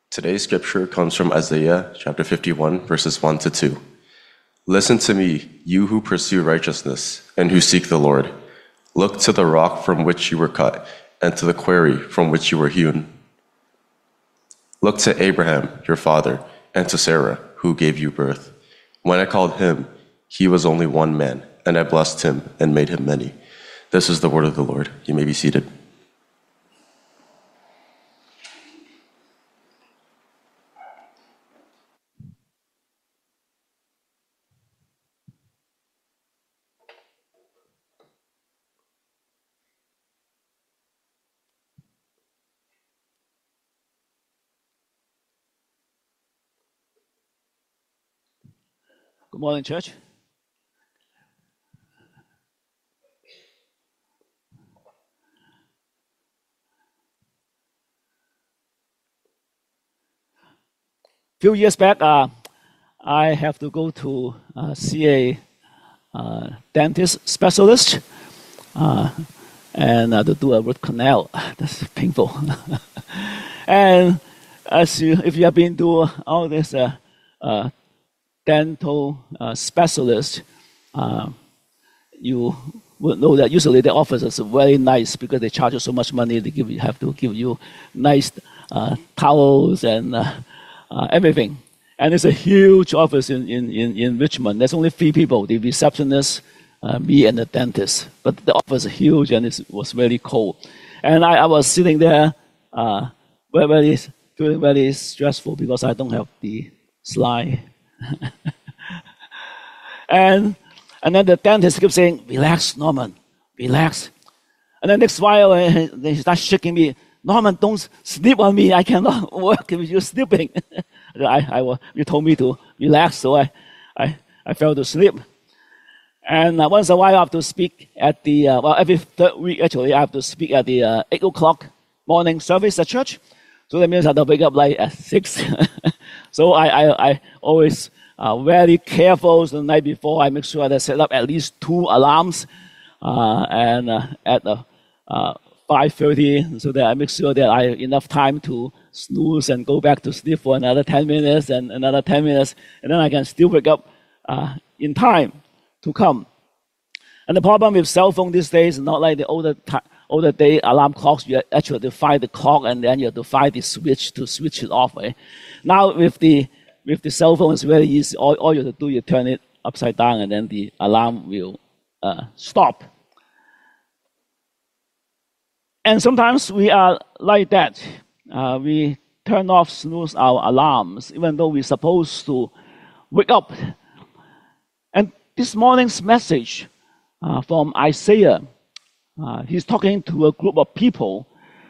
Today's scripture comes from Isaiah chapter 51, verses 1 to 2. Listen to me, you who pursue righteousness and who seek the Lord. Look to the rock from which you were cut and to the quarry from which you were hewn. Look to Abraham, your father, and to Sarah, who gave you birth. When I called him, he was only one man, and I blessed him and made him many. This is the word of the Lord. You may be seated. Good morning, church. A few years back, I have to go to see a dentist specialist and to do a root canal. That's painful. And if you have been to all this dental specialist, you would know that usually the offices are very nice because they charge you so much money. They have to give you nice towels and everything. And it's a huge office in Richmond. There's only 3 people, the receptionist, me, and the dentist. But the office is huge and it was very cold. And I was sitting there feeling very stressful because I don't have the slide. and then the dentist kept saying, "Relax, Norman, relax." And then next while, they start shaking me. "Norman, don't sleep on me. I cannot work if you're sleeping." You told me to relax, so I fell to sleep. And once in a while, I have to speak at the, every 3rd week, actually, I have to speak at the 8 o'clock morning service at church. So that means I have to wake up like at 6. So I always very careful. So the night before, I make sure that I set up at least 2 alarms and at 5:30, so that I make sure that I have enough time to snooze and go back to sleep for another 10 minutes and another 10 minutes, and then I can still wake up in time to come. And the problem with cell phone these days is not like the older day alarm clocks. You actually have to find the clock and then you have to find the switch to switch it off. Right? Now with the cell phone, it's very easy. All you have to do, you turn it upside down and then the alarm will stop. And sometimes we are like that. We turn off, snooze our alarms, even though we're supposed to wake up. And this morning's message from Isaiah, he's talking to a group of people.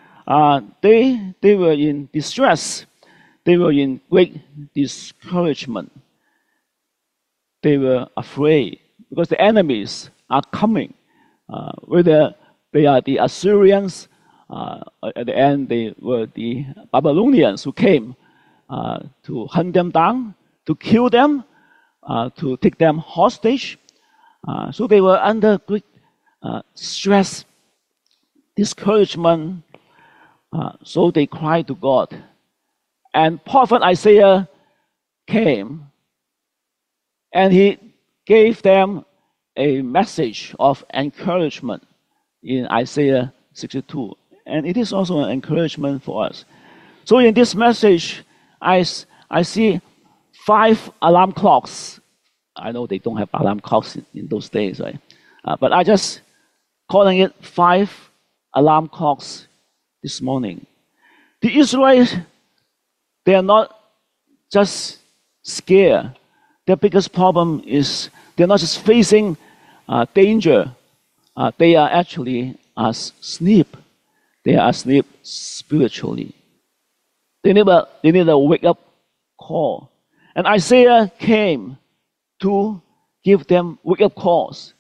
They were in distress. They were in great discouragement. They were afraid because the enemies are coming. Whether they are the Assyrians, at the end they were the Babylonians who came to hunt them down, to kill them, to take them hostage. So they were under great stress, discouragement. So they cried to God. And prophet Isaiah came and he gave them a message of encouragement in Isaiah 62. And it is also an encouragement for us. So in this message, I see 5 alarm clocks. I know they don't have alarm clocks in those days, right? But I just calling it 5 alarm clocks this morning. The Israelites, they are not just scared. Their biggest problem is they're not just facing danger. They are actually asleep. They are asleep spiritually. They need a wake-up call. And Isaiah came to give them wake-up calls.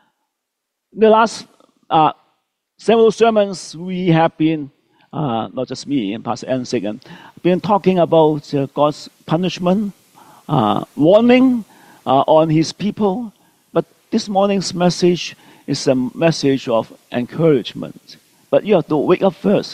In the last several sermons, we have been, not just me and Pastor Ansik, been talking about God's punishment, warning on his people. But this morning's message is a message of encouragement. But you have to wake up first.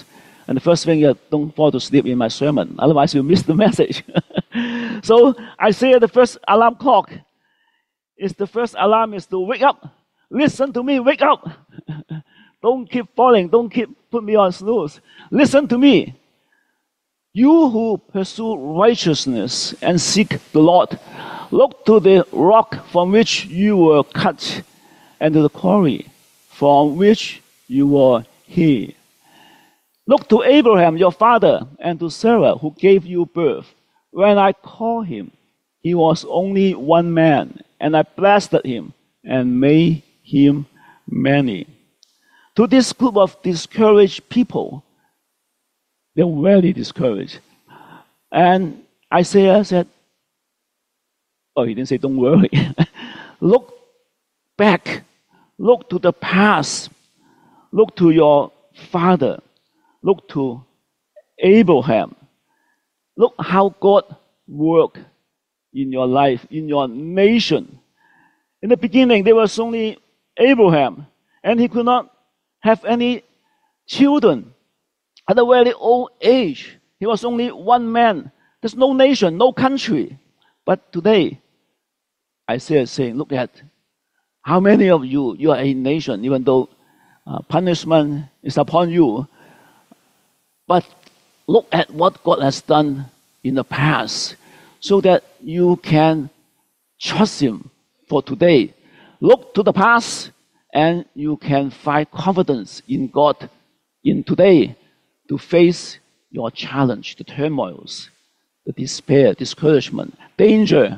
And the first thing is don't fall to sleep in my sermon, otherwise you miss the message. So Isaiah, the first alarm clock, the first alarm is to wake up. Listen to me, wake up. Don't keep falling, don't keep put me on snooze. Listen to me. You who pursue righteousness and seek the Lord, look to the rock from which you were cut, and to the quarry from which you were hid. Look to Abraham, your father, and to Sarah, who gave you birth. When I called him, he was only one man, and I blessed him and made him many. To this group of discouraged people, they're very discouraged. And Isaiah said, oh, he didn't say don't worry. Look back. Look to the past. Look to your father. Look to Abraham. Look how God worked in your life, in your nation. In the beginning, there was only Abraham, and he could not have any children. At a very old age, he was only one man. There's no nation, no country. But today, Isaiah is saying, look at how many of you are a nation, even though punishment is upon you. But look at what God has done in the past so that you can trust Him for today. Look to the past and you can find confidence in God in today to face your challenge, the turmoils, the despair, discouragement, danger.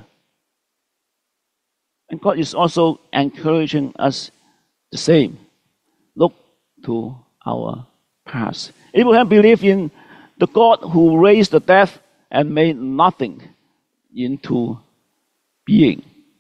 And God is also encouraging us the same. Look to our past. Abraham believed in the God who raised the dead and made nothing into being.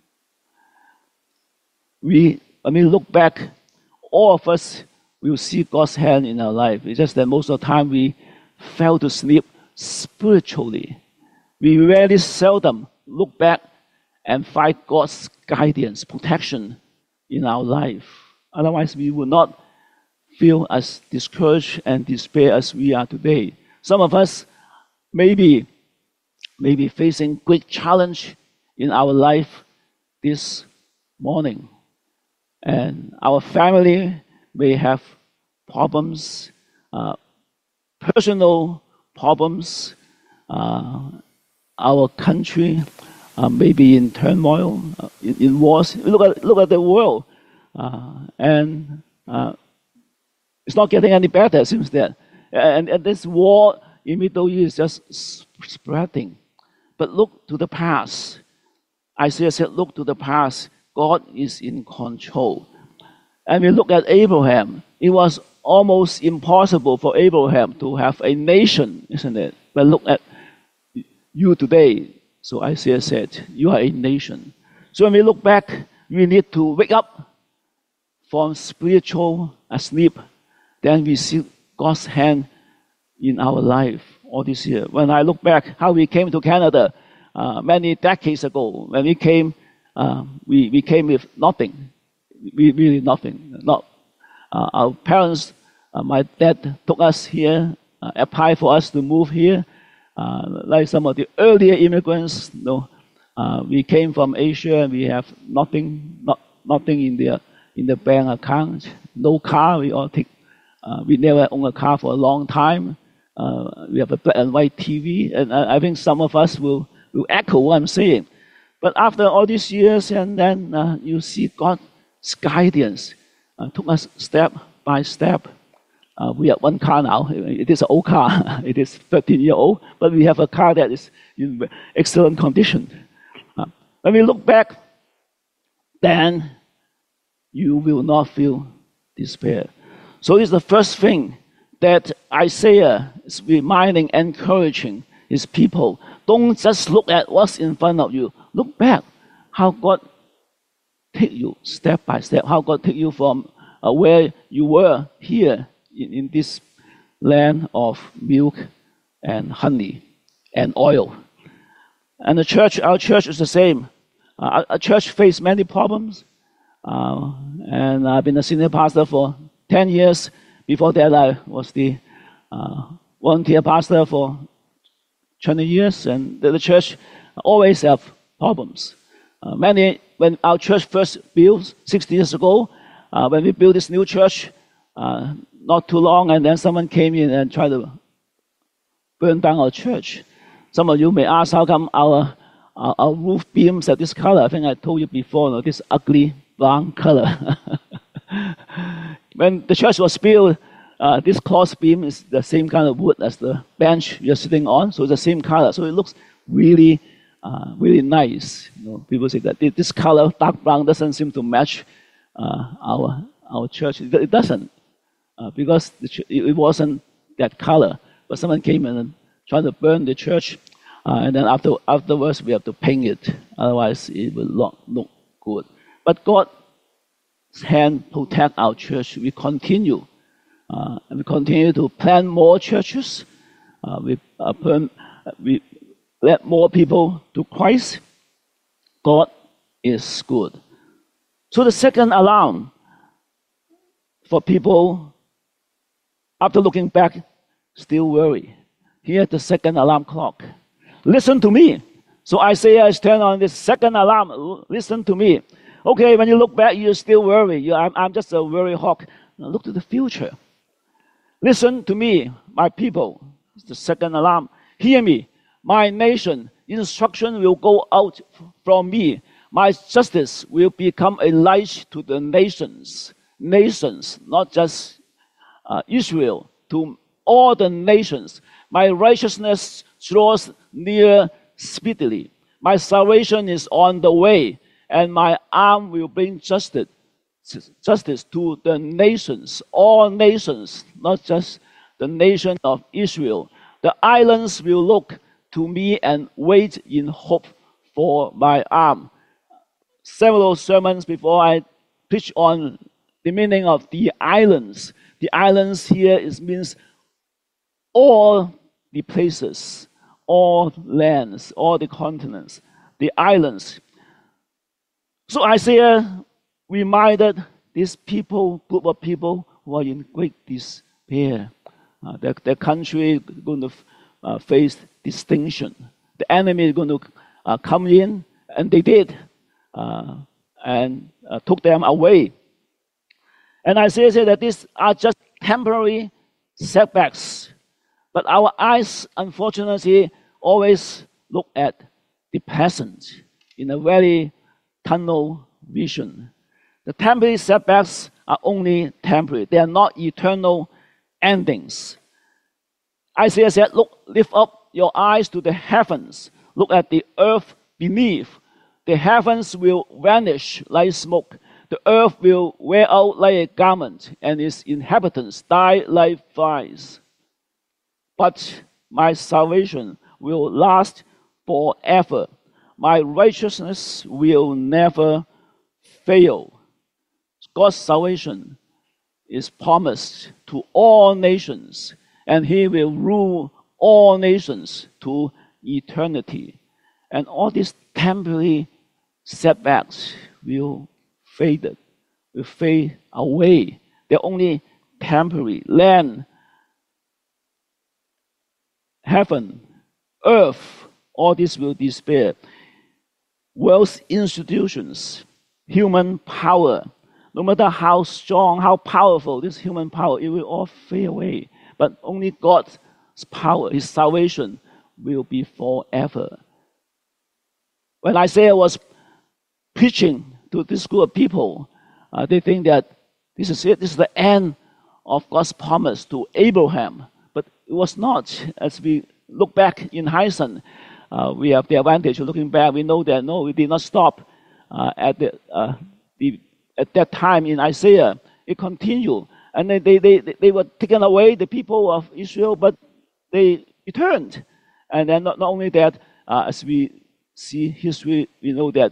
When we look back, all of us will see God's hand in our life. It's just that most of the time we fell to sleep spiritually. We very seldom look back and find God's guidance, protection in our life. Otherwise, we will not feel as discouraged and despair as we are today. Some of us may be facing great challenge in our life this morning. And our family may have problems, personal problems. Our country may be in turmoil, in wars. Look at the world. And it's not getting any better, it seems that. And this war in Middle East is just spreading. But look to the past. Isaiah said, look to the past. God is in control. And we look at Abraham. It was almost impossible for Abraham to have a nation, isn't it? But look at you today. So Isaiah said, you are a nation. So when we look back, we need to wake up from spiritual sleep. Then we see God's hand in our life all this year. When I look back how we came to Canada many decades ago, when we came with nothing, really nothing. Our parents, my dad took us here, applied for us to move here. Like some of the earlier immigrants, we came from Asia and we have nothing in the bank account, no car. We never owned a car for a long time. We have a black and white TV, and I think some of us will echo what I'm saying. But after all these years, and then you see God's guidance took us step by step. We have one car now. It is an old car. It is 13-year-old, but we have a car that is in excellent condition. When we look back, then you will not feel despair. So it's the first thing that Isaiah is reminding, encouraging his people. Don't just look at what's in front of you. Look back how God take you step by step, how God take you from where you were here in this land of milk and honey and oil. And our church is the same. Our church faced many problems. And I've been a senior pastor for 10 years. Before that, I was the volunteer pastor for 20 years, and the church always have problems. When our church first built 60 years ago, when we built this new church, not too long, and then someone came in and tried to burn down our church. Some of you may ask, how come our roof beams are this color? I think I told you before, this ugly brown color. When the church was built, this cross beam is the same kind of wood as the bench you're sitting on, so it's the same color. So it looks really, really nice. People say that this color, dark brown, doesn't seem to match our church. It doesn't, because it wasn't that color. But someone came in and tried to burn the church, and then afterwards we have to paint it. Otherwise, it will not look good. But God's hand protect our church. We continue. And we continue to plant more churches. We let more people to Christ. God is good. So the second alarm for people, after looking back, still worry. Here's the second alarm clock. Listen to me. So Isaiah is turning on this second alarm. Listen to me. Okay, when you look back, you still worry. I'm just a worry hawk. Now look to the future. Listen to me, my people. It's the second alarm. Hear me, my nation. Instruction will go out from me. My justice will become a light to the nations. Nations, not just Israel, to all the nations. My righteousness draws near speedily. My salvation is on the way, and my arm will bring justice to the nations, all nations, not just the nation of Israel. The islands will look to me and wait in hope for my arm. Several sermons before I preach on the meaning of the islands. The islands here means all the places, all lands, all the continents, the islands. So Isaiah reminded this group of people who are in great despair. Their country is going to face distinction. The enemy is going to come in, and they did, and took them away. And Isaiah said that these are just temporary setbacks. But our eyes, unfortunately, always look at the present in a very tunnel vision. The temporary setbacks are only temporary. They are not eternal endings. Isaiah said, look, lift up your eyes to the heavens. Look at the earth beneath. The heavens will vanish like smoke. The earth will wear out like a garment, and its inhabitants die like flies. But my salvation will last forever. My righteousness will never fail. God's salvation is promised to all nations, and He will rule all nations to eternity. And all these temporary setbacks will fade away. They're only temporary. Land, heaven, earth, all this will disappear. World's institutions, human power, no matter how strong, how powerful this human power, it will all fade away. But only God's power, His salvation, will be forever. When Isaiah was preaching to this group of people, they think that this is it, this is the end of God's promise to Abraham. But it was not. As we look back in hindsight, we have the advantage of looking back. We know that no, it did not stop at that time in Isaiah. It continued, and they were taken away, the people of Israel, but they returned. And then not only that, as we see history, we know that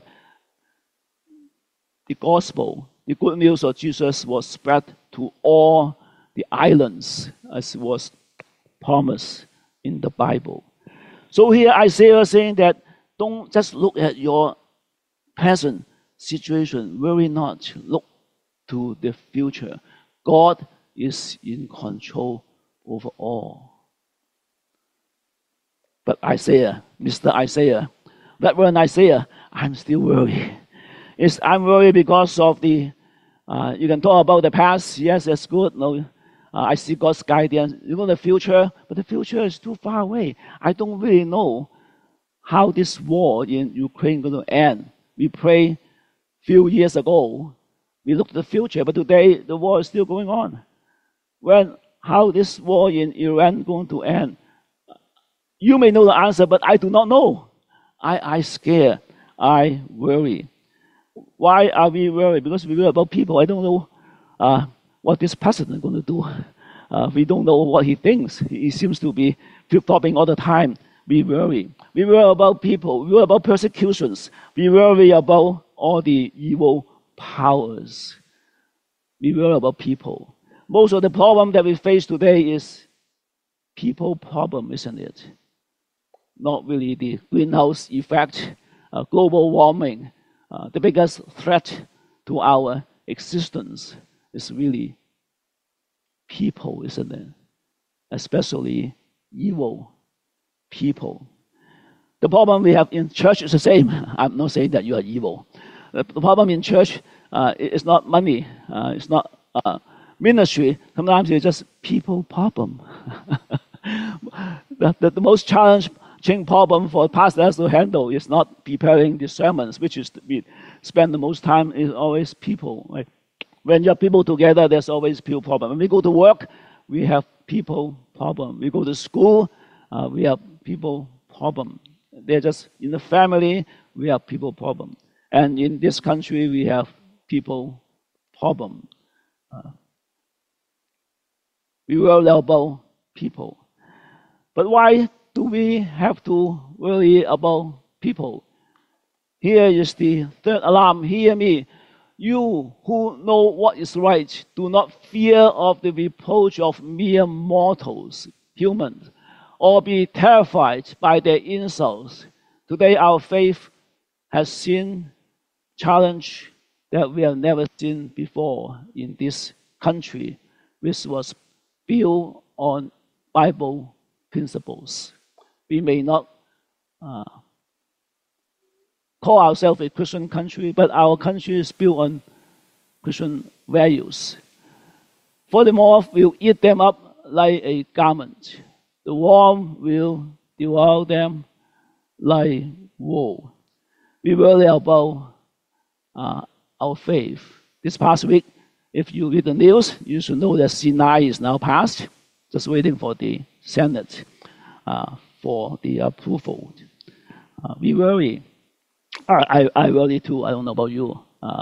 the gospel, the good news of Jesus, was spread to all the islands, as was promised in the Bible. So here Isaiah is saying that don't just look at your present situation, worry not, look to the future. God is in control over all. But Isaiah, Mr. Isaiah, Reverend Isaiah, I'm still worried. I'm worried because of the, you can talk about the past. Yes, that's good. No, I see God's guidance. You know the future, but the future is too far away. I don't really know how this war in Ukraine is going to end. We prayed a few years ago. We looked at the future, but today the war is still going on. How this war in Iran is going to end? You may know the answer, but I do not know. I scare. I worry. Why are we worried? Because we worry about people. I don't know what this president is going to do. We don't know what he thinks. He seems to be flip-flopping all the time. We worry. We worry about people. We worry about persecutions. We worry about all the evil powers. We worry about people. Most of the problem that we face today is people problem, isn't it? Not really the greenhouse effect, global warming. The biggest threat to our existence is really people, isn't it? Especially evil people. The problem we have in church is the same. I'm not saying that you are evil. The problem in church is not money. It's not ministry. Sometimes it's just people problem. The most challenging problem for pastors to handle is not preparing the sermons, which is we spend the most time is always people. Right? When you have people together, there's always people problem. When we go to work, we have people problem. We go to school, we have people problem. They're just in the family, we have people problem. And in this country, we have people problem. We worry about people. But why do we have to worry about people? Here is the third alarm. Hear me. You who know what is right, do not fear of the reproach of mere mortals, humans, or be terrified by their insults. Today our faith has seen challenge that we have never seen before in this country, which was built on Bible principles. We may not call ourselves a Christian country, but our country is built on Christian values. Furthermore, we'll eat them up like a garment. The worm will devour them like wool. We worry about our faith. This past week, if you read the news, you should know that Sinai is now passed, just waiting for the Senate for the approval. We worry. I worry too. I don't know about you.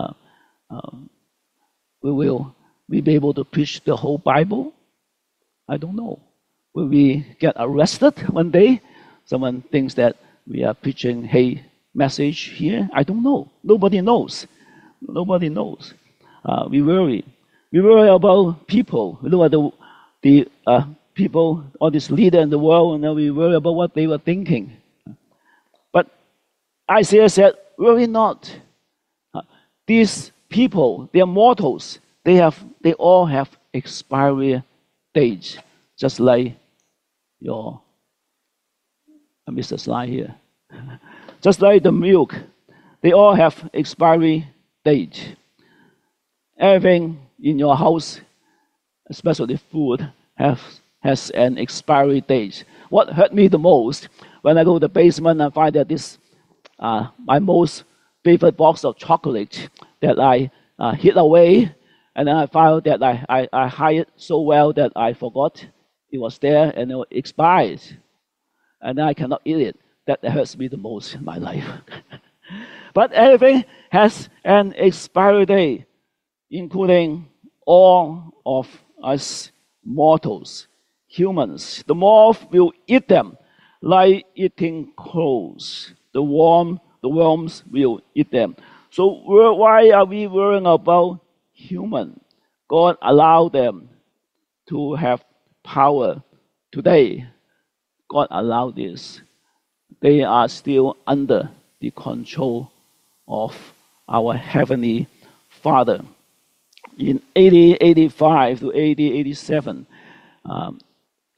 Will we be able to preach the whole Bible? I don't know. Will we get arrested one day? Someone thinks that we are preaching hate message here. I don't know. Nobody knows. Nobody knows. We worry. We worry about people. We look at the people, all these leaders in the world, and we worry about what they were thinking. But Isaiah said, worry not. These people, they are mortals. They all have expiry dates, just like your, I missed a slide here. Just like the milk, they all have expiry date. Everything in your house, especially food, has an expiry date. What hurt me the most, when I go to the basement and find that this, my most favorite box of chocolate that I hid away, and then I found that I hid it so well that I forgot it was there and it expired. And then I cannot eat it. That hurts me the most in my life. But everything has an expiry date, including all of us mortals, humans. The moth will eat them like eating crows. The worms will eat them. So why are we worrying about humans? God allowed them to have power today. God allowed this. They are still under the control of our Heavenly Father. In AD 85 to AD 87,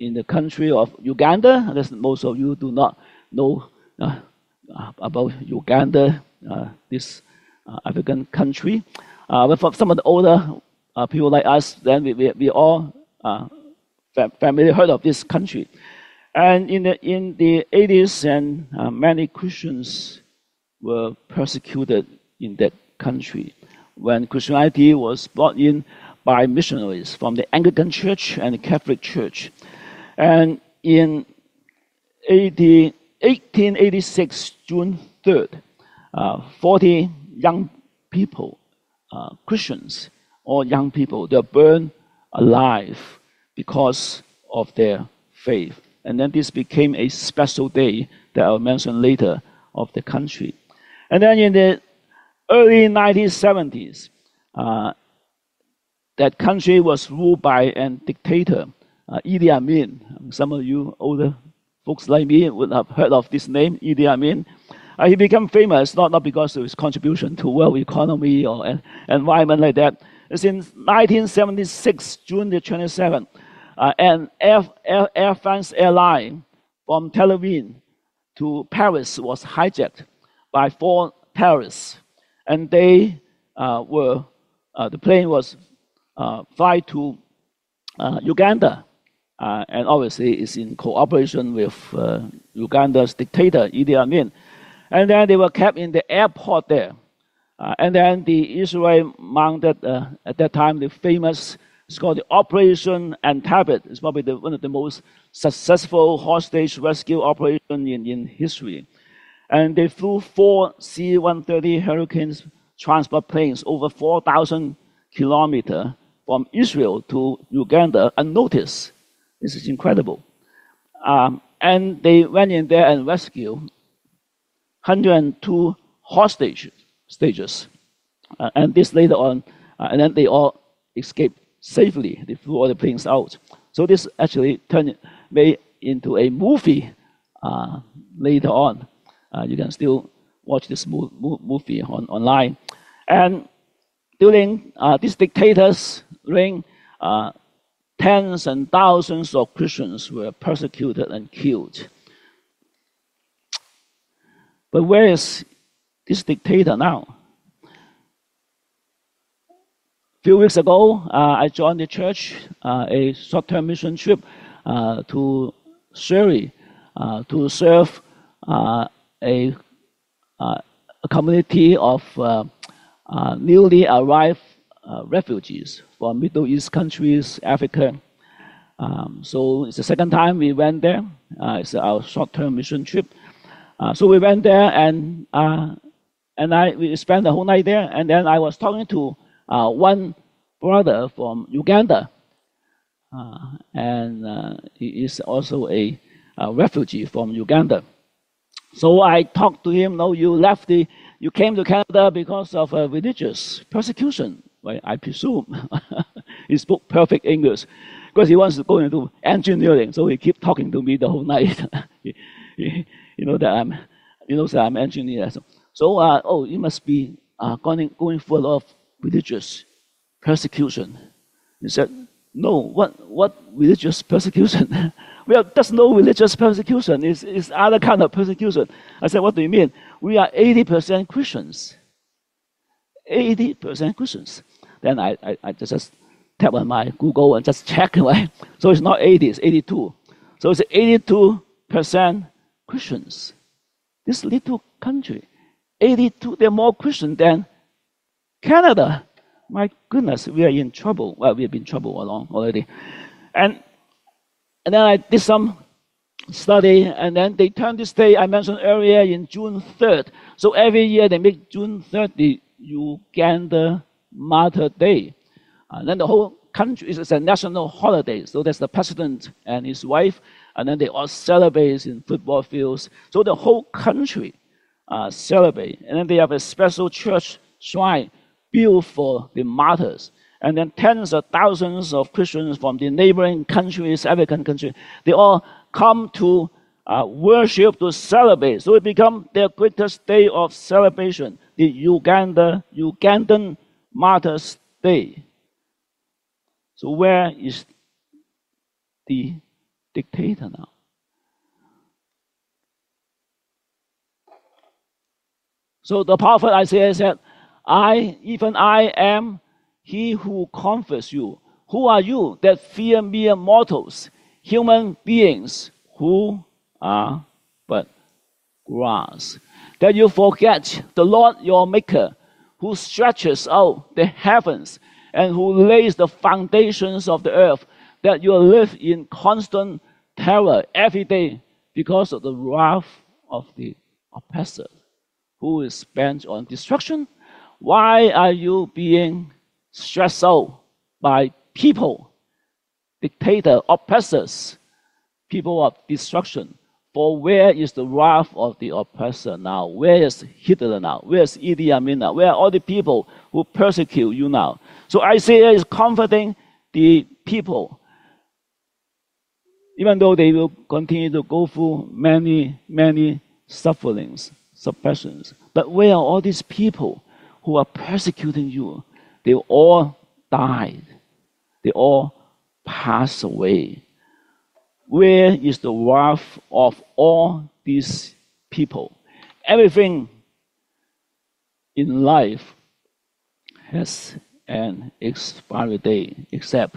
in the country of Uganda. That's, most of you do not know about Uganda, this African country. But for some of the older people like us, then we all familiar heard of this country. And in the 80s, and many Christians were persecuted in that country when Christianity was brought in by missionaries from the Anglican Church and the Catholic Church. And in 1886, June 3rd, 40 young people, Christians, or young people, they were burned alive because of their faith. And then this became a special day that I'll mention later of the country. And then in the early 1970s, that country was ruled by a dictator, Idi Amin. Some of you older folks like me would have heard of this name, Idi Amin. He became famous not because of his contribution to world economy or environment like that. Since 1976, June the 27th, an Air France airline from Tel Aviv to Paris was hijacked by 4 terrorists, and they the plane was fly to Uganda, and obviously it's in cooperation with Uganda's dictator Idi Amin. And then they were kept in the airport there. And then the Israel mounted at that time the famous, it's called the Operation Antabet. It's probably one of the most successful hostage rescue operations in history. And they flew 4 C-130 Hurricanes transport planes over 4,000 kilometers from Israel to Uganda unnoticed. This is incredible. And they went in there and rescued 102 hostages. And this later on, and then they all escaped safely. They flew all the planes out. So this actually made into a movie later on. You can still watch this movie online. And during this dictator's reign, tens and thousands of Christians were persecuted and killed. But where is this dictator now? A few weeks ago, I joined the church, a short-term mission trip to Surrey to serve a community of newly arrived refugees from Middle East countries, Africa. So it's the second time we went there. It's our short-term mission trip. So we went there, and we spent the whole night there. And then I was talking to one brother from Uganda, and he is also a refugee from Uganda. So I talked to him. No, you came to Canada because of religious persecution, right? I presume. He spoke perfect English because he wants to go into engineering. So he kept talking to me the whole night. You know that I'm an engineer. So you must be going through a lot of religious persecution. He said, no, what religious persecution? Well, there's no religious persecution. It's other kind of persecution. I said, what do you mean? We are 80% Christians. 80% Christians. Then I just tap on my Google and just check, right? So it's not 80, it's 82. So it's 82% Christians. This little country, 82, they're more Christian than Canada. My goodness, we are in trouble. Well, we have been in trouble along already. And then I did some study, and then they turned this day I mentioned earlier in June 3rd. So every year they make June 3rd the Uganda Martyr Day. And then the whole country is a national holiday. So there's the president and his wife, and then they all celebrate in football fields. So the whole country celebrate. And then they have a special church shrine built for the martyrs. And then tens of thousands of Christians from the neighboring countries, African countries, they all come to worship, to celebrate. So it becomes their greatest day of celebration, the Ugandan Martyrs' Day. So where is the dictator now. So the prophet Isaiah said, even I am he who comforts you. Who are you that fear mere mortals, human beings who are but grass? That you forget the Lord your Maker, who stretches out the heavens and who lays the foundations of the earth, that you live in constant terror every day because of the wrath of the oppressor, who is bent on destruction. Why are you being stressed out by people, dictator, oppressors, people of destruction? For where is the wrath of the oppressor now? Where is Hitler now? Where is Idi Amin now? Where are all the people who persecute you now? So Isaiah is comforting the people, even though they will continue to go through many, many sufferings, suppressions. But where are all these people who are persecuting you? They all died. They all passed away. Where is the wrath of all these people? Everything in life has an expiry date, except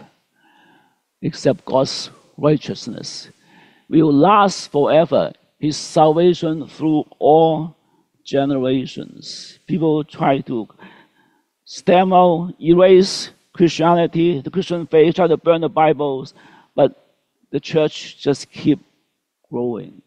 God's righteousness will last forever. His salvation through all generations. People try to stamp out, erase Christianity, the Christian faith, try to burn the Bibles, but the church just keep growing.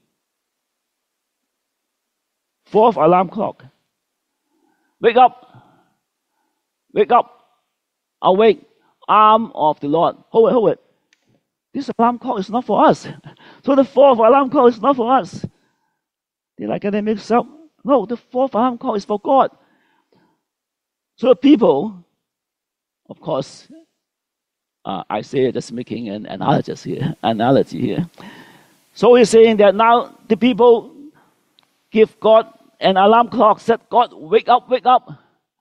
Fourth alarm clock. Wake up. Wake up. Awake, arm of the Lord. Hold it. This alarm clock is not for us. So the fourth alarm clock is not for us. Did I get it mixed up? No, the fourth alarm clock is for God. So the people, of course, Isaiah just making an analogy here. So he's saying that now the people give God an alarm clock, said, God, wake up, wake up.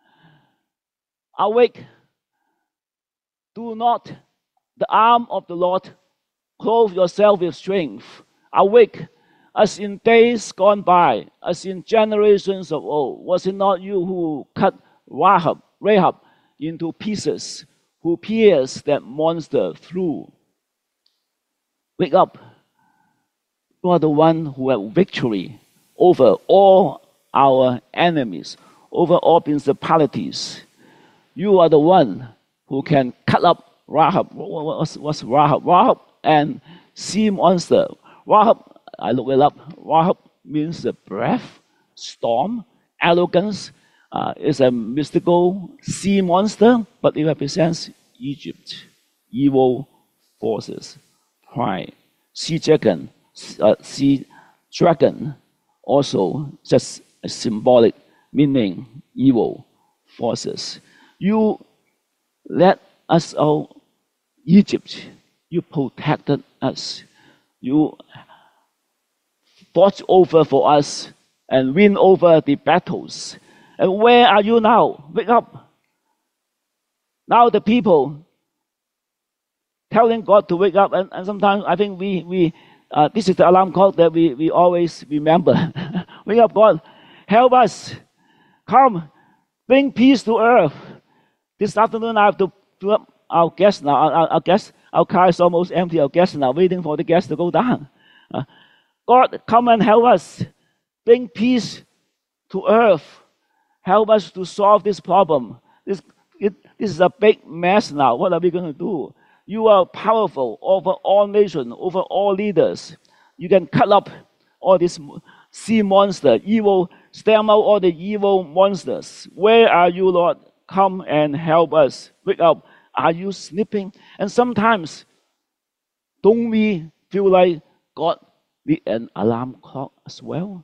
Awake. Do not, the arm of the Lord, clothe yourself with strength. Awake, as in days gone by, as in generations of old. Was it not you who cut Rahab into pieces, who pierced that monster through? Wake up. You are the one who have victory over all our enemies, over all principalities. You are the one who can cut up Rahab. What's Rahab? Rahab and sea monster. Rahab, I look it up. Rahab means the breath, storm, arrogance. It's a mystical sea monster, but it represents Egypt, evil forces, pride. Sea dragon, also just a symbolic meaning, evil forces. You let us out Egypt. You protected us. You fought over for us and win over the battles. And where are you now? Wake up. Now the people telling God to wake up, and sometimes I think we this is the alarm clock that we always remember. Wake up, God. Help us. Come. Bring peace to earth. This afternoon I have to fill up our guests now. Our car is almost empty. Our guests now waiting for the guests to go down. God, come and help us. Bring peace to earth. Help us to solve this problem. This is a big mess now. What are we going to do? You are powerful over all nations, over all leaders. You can cut up all these sea monsters, evil, stamp out all the evil monsters. Where are you, Lord? Come and help us. Wake up. Are you sleeping? And sometimes, don't we feel like God need an alarm clock as well?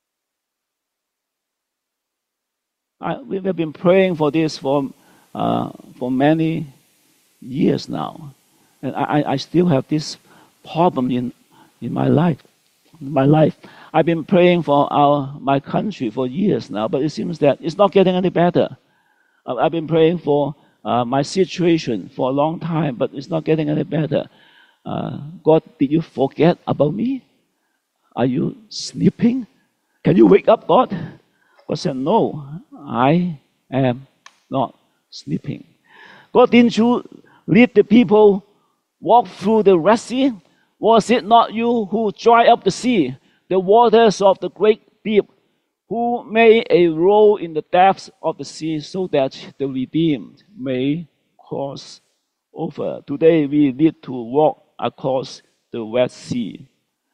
We have been praying for this for many years now, and I still have this problem in my life. I've been praying for my country for years now, but it seems that it's not getting any better. I've been praying for my situation for a long time, but it's not getting any better. God, did you forget about me? Are you sleeping? Can you wake up, God? God said, no, I am not sleeping. God, didn't you lead the people walk through the Red Sea? Was it not you who dried up the sea, the waters of the great deep, who made a road in the depths of the sea so that the redeemed may cross over? Today we need to walk across the Red Sea.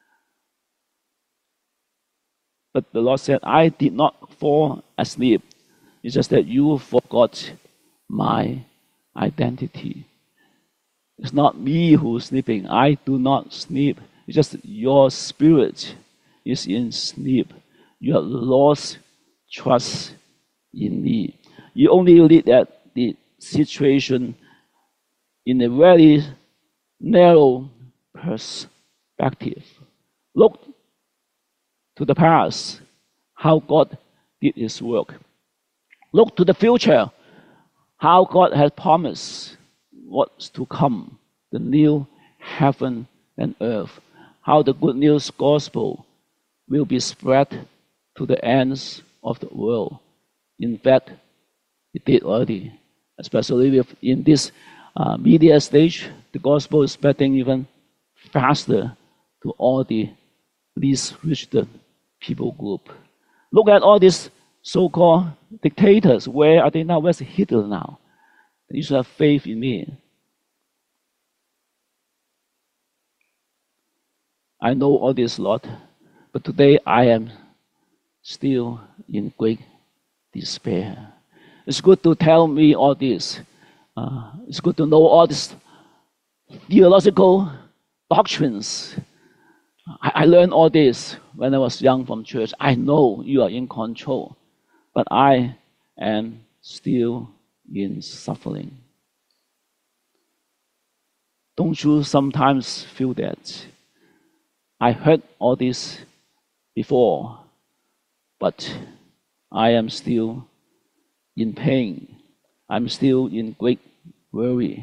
But the Lord said, I did not fall asleep. It's just that you forgot my identity. It's not me who's sleeping. I do not sleep. It's just your spirit is in sleep. You have lost trust in me. You only look at the situation in a very narrow perspective. Look to the past, how God did his work. Look to the future, how God has promised what's to come, the new heaven and earth, how the good news gospel will be spread to the ends of the world. In fact, it did already, especially in this media stage, the gospel is spreading even faster to all the least reached people group. Look at all these so-called dictators. Where are they now? Where's Hitler now? You should have faith in me. I know all this lot, but today I am still in great despair. It's good to tell me all this. It's good to know all these theological doctrines. I learned all this when I was young from church. I know you are in control, but I am still in suffering. Don't you sometimes feel that? I heard all this before, but I am still in pain. I'm still in great worry.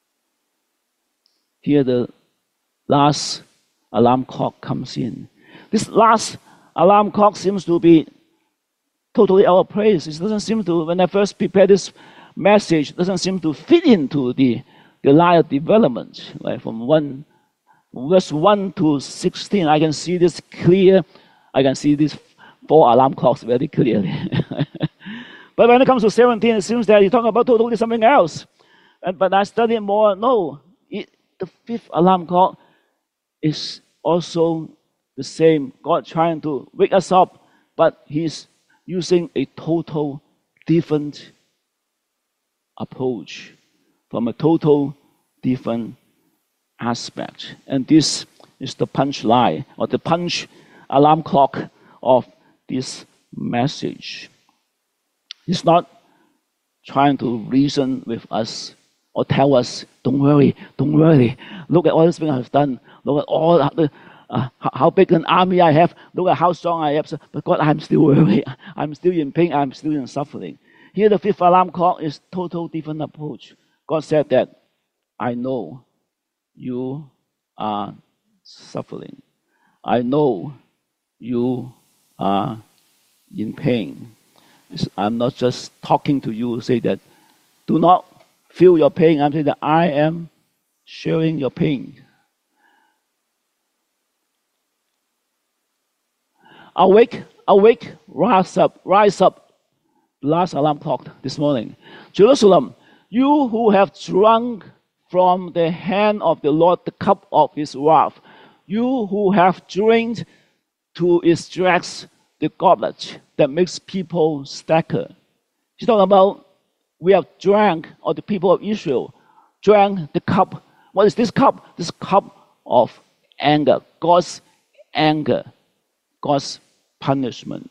Here the last alarm clock comes in. This last alarm clock seems to be totally out of place. It doesn't seem to, when I first prepared this message, it doesn't seem to fit into the line of development. Right? From verse 1 to 16, I can see this clear. I can see these 4 alarm clocks very clearly. But when it comes to 17, it seems that he's talking about totally something else. But I studied more. No, the 5th alarm clock is also the same. God trying to wake us up, but he's using a total different approach from a total different aspect. And this is the punchline or the punch alarm clock of this message. He's not trying to reason with us or tell us, don't worry. Look at all this thing I've done. Look at all how big an army I have. Look at how strong I am. But God, I'm still worried. I'm still in pain. I'm still in suffering. Here, the 5th alarm clock is total different approach. God said that, I know you are suffering. I know you are in pain. I'm not just talking to you, say that, do not feel your pain. I'm saying that I am sharing your pain. Awake, rise up. Last alarm clock this morning. Jerusalem, you who have drunk from the hand of the Lord the cup of his wrath, you who have drained to its dregs the goblet that makes people stagger. He's talking about we have drank, or the people of Israel drank the cup. What is this cup? This cup of anger, God's punishment.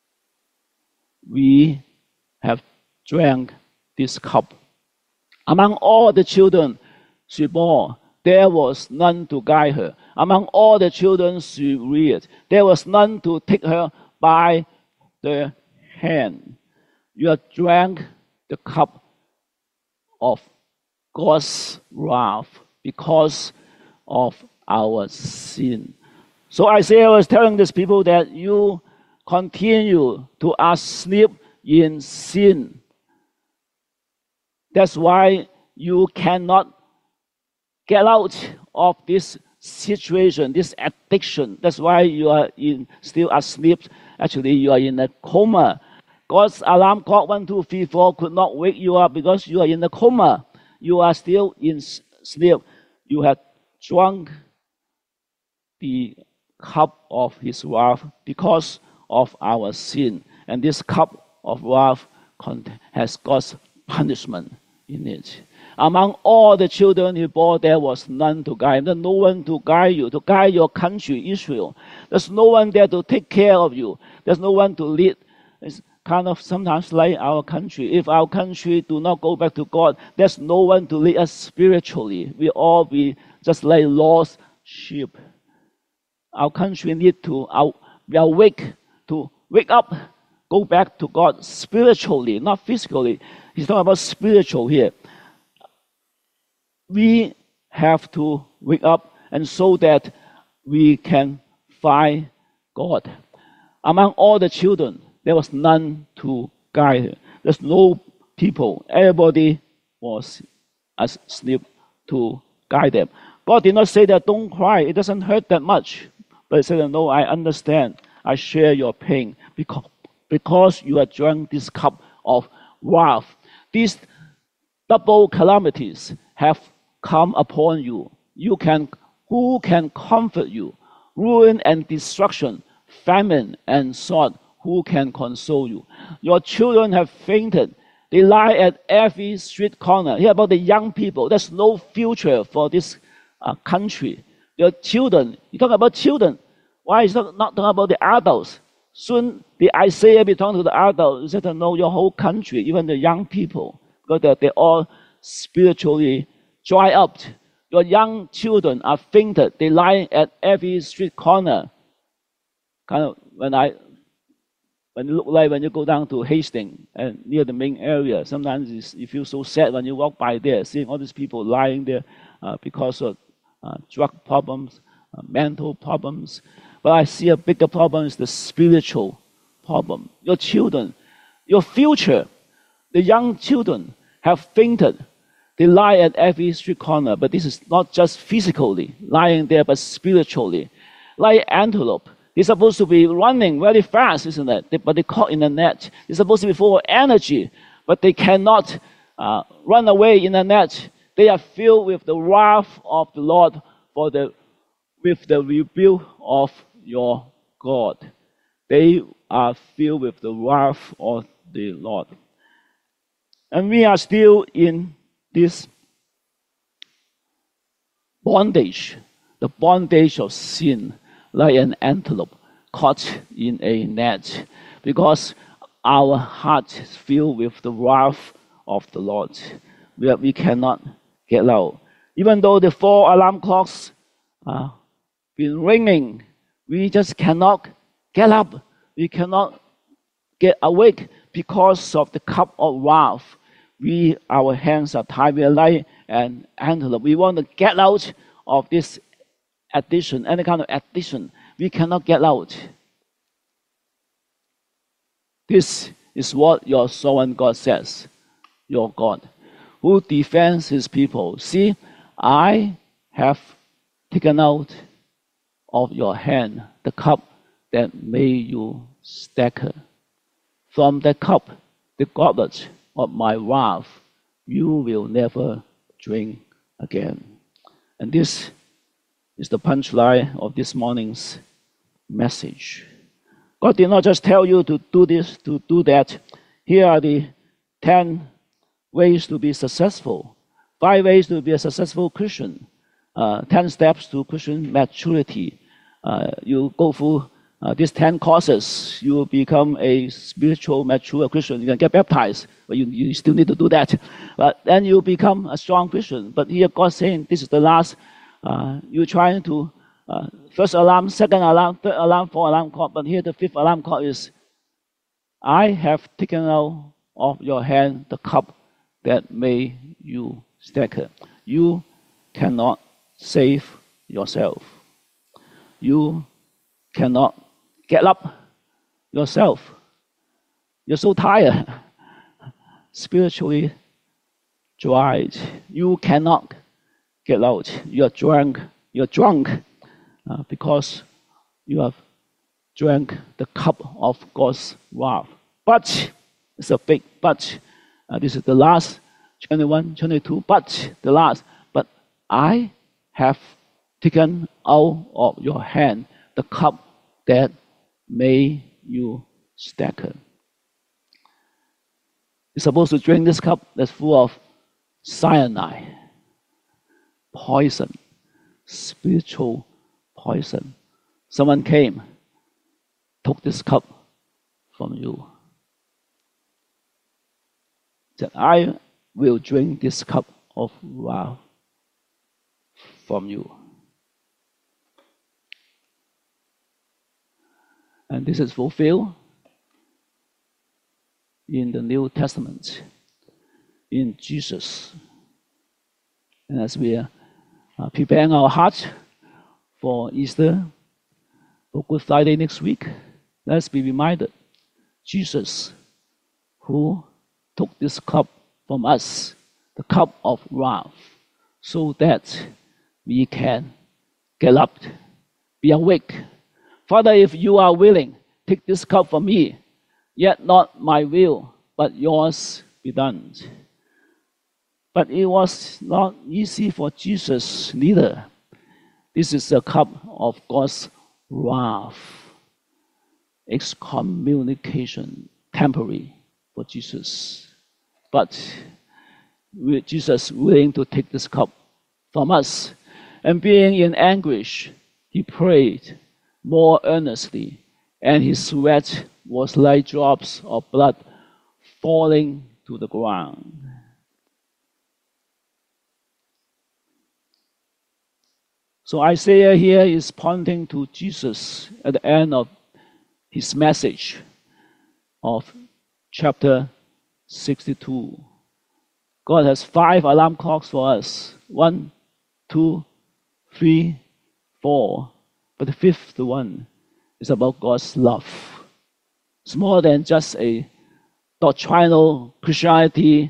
We have drank this cup. Among all the children she bore, there was none to guide her. Among all the children she reared, there was none to take her by the hand. You have drank the cup of God's wrath because of our sin. So Isaiah was telling these people that you continue to asleep in sin. That's why you cannot get out of this situation, this addiction. That's why you are still asleep. Actually, you are in a coma. God's alarm clock 1, 2, 3, 4 could not wake you up because you are in a coma. You are still in sleep. You have drunk the cup of his wrath because of our sin. And this cup of wrath has God's punishment in it. Among all the children he bore, there was none to guide him. There's no one to guide you, to guide your country, Israel. There's no one there to take care of you. There's no one to lead. It's kind of sometimes like our country. If our country do not go back to God, there's no one to lead us spiritually. We all be just like lost sheep. Our country need to be awake, to wake up, go back to God spiritually, not physically. He's talking about spiritual here. We have to wake up, and so that we can find God. Among all the children, there was none to guide. There's no people. Everybody was asleep to guide them. God did not say that don't cry. It doesn't hurt that much. But he said, no, I understand. I share your pain because you have drunk this cup of wrath. These double calamities have come upon you. Who can comfort you? Ruin and destruction, famine and sword. Who can console you? Your children have fainted. They lie at every street corner. Here about the young people. There's no future for this country. Your children. You talk about children. Why is not talking about the adults? Soon the Isaiah be talking to the adults. He said to know your whole country, even the young people, because they're all spiritually dry up. Your young children are fainted. They lie at every street corner. Kind of when you look like when you go down to Hastings and near the main area, sometimes you feel so sad when you walk by there, seeing all these people lying there because of drug problems, mental problems. But I see a bigger problem is the spiritual problem. Your children, your future, the young children have fainted. They lie at every street corner, but this is not just physically lying there, but spiritually. Like antelope. They're supposed to be running very fast, isn't it? But they're caught in a net. They're supposed to be full of energy, but they cannot run away in a net. They are filled with the wrath of the Lord with the rebuke of your God. They are filled with the wrath of the Lord. And we are still in this bondage, the bondage of sin, like an antelope caught in a net, because our heart is filled with the wrath of the Lord. We cannot get out. Even though the 4 alarm clocks been ringing, we just cannot get up. We cannot get awake because of the cup of wrath. Our hands are tied. We are like an antelope. We want to get out of this addiction, any kind of addiction. We cannot get out. This is what your sovereign God says, your God, who defends his people. See, I have taken out of your hand the cup that made you stacker. From the cup, the goblet of my wrath, you will never drink again. And this is the punchline of this morning's message. God did not just tell you to do this, to do that. Here are the 10 ways to be successful, 5 ways to be a successful Christian, 10 steps to Christian maturity. You go through these 10 courses, you will become a spiritual mature Christian. You can get baptized, but you still need to do that. But then you become a strong Christian. But here God's saying this is the last. You're trying to first alarm, second alarm, third alarm, fourth alarm clock. But here the 5th alarm clock is, I have taken out of your hand the cup that made you stacker. You cannot save yourself. You cannot get up yourself. You're so tired, spiritually dried. You cannot get out. You're drunk. You're drunk because you have drank the cup of God's wrath. But, it's a big but. This is the last, 21, 22, but the last. But I have taken out of your hand the cup that made you stagnant. You're supposed to drink this cup that's full of cyanide, poison, spiritual poison. Someone came, took this cup from you. Said, I will drink this cup of wrath from you. And this is fulfilled in the New Testament, in Jesus. And as we are preparing our hearts for Easter, for Good Friday next week, let's be reminded, Jesus, who took this cup from us, the cup of wrath, so that we can get up, be awake. Father, if you are willing, take this cup from me, yet not my will, but yours be done. But it was not easy for Jesus neither. This is a cup of God's wrath, excommunication, temporary for Jesus. But with Jesus willing to take this cup from us, and being in anguish, he prayed more earnestly, and his sweat was like drops of blood falling to the ground. So Isaiah here is pointing to Jesus at the end of his message of chapter 62. God has 5 alarm clocks for us. 1, 2, 3, 4. But the 5th one is about God's love. It's more than just a doctrinal Christianity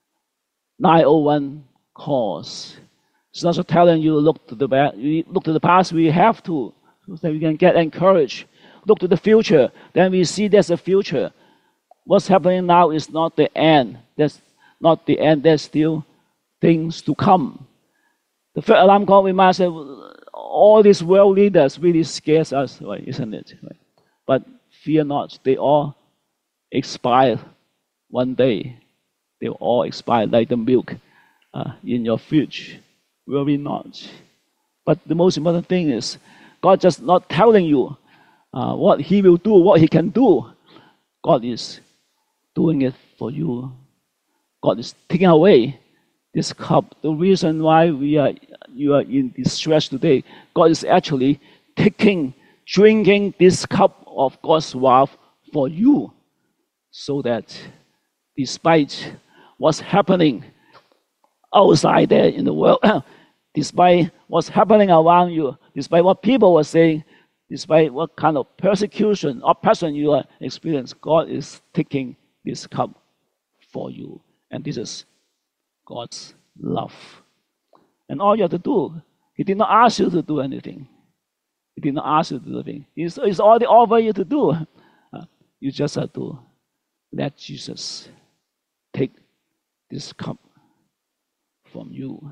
901 course. It's not just telling you look to the past. We have to, so that we can get encouraged. Look to the future. Then we see there's a future. What's happening now is not the end. That's not the end. There's still things to come. The third alarm clock reminds us all these world leaders really scares us, right? Isn't it? Right? But fear not. They all expire one day. They will all expire like the milk in your fridge. Will we not? But the most important thing is God just not telling you what he will do, what he can do. God is doing it for you. God is taking away this cup. The reason why you are in distress today, God is actually drinking this cup of God's wrath for you, so that despite what's happening outside there in the world, despite what's happening around you, despite what people were saying, despite what kind of persecution or oppression you are experiencing, God is taking this cup for you. And this is God's love. And all you have to do, he did not ask you to do anything. He did not ask you to do anything. It's already offered you to do. You just have to let Jesus take this cup from you.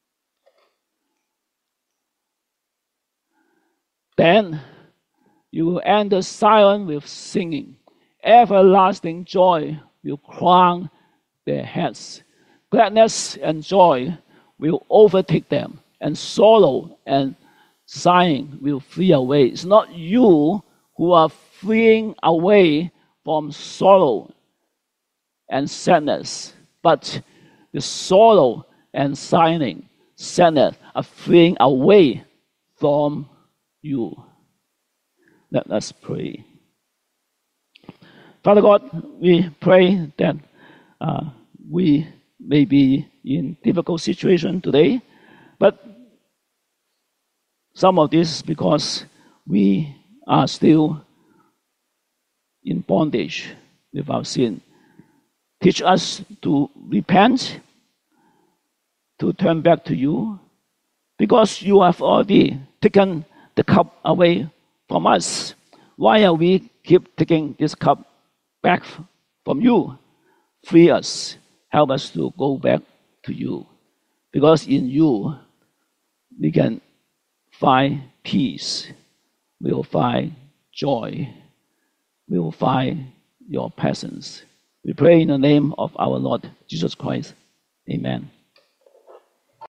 Then you will enter Zion with singing. Everlasting joy will crown their heads. Gladness and joy will overtake them, and sorrow and sighing will flee away. It's not you who are fleeing away from sorrow and sadness, but the sorrow and sighing, sadness are fleeing away from you. Let us pray. Father God, we pray that we may be in difficult situation today, but Some of this because we are still in bondage with our sin. Teach us to repent, to turn back to you, because you have already taken the cup away from us. Why are we keep taking this cup back from you? Free us. Help us to go back to you. Because in you, we can find peace. We will find joy. We will find your presence. We pray in the name of our Lord Jesus Christ. Amen.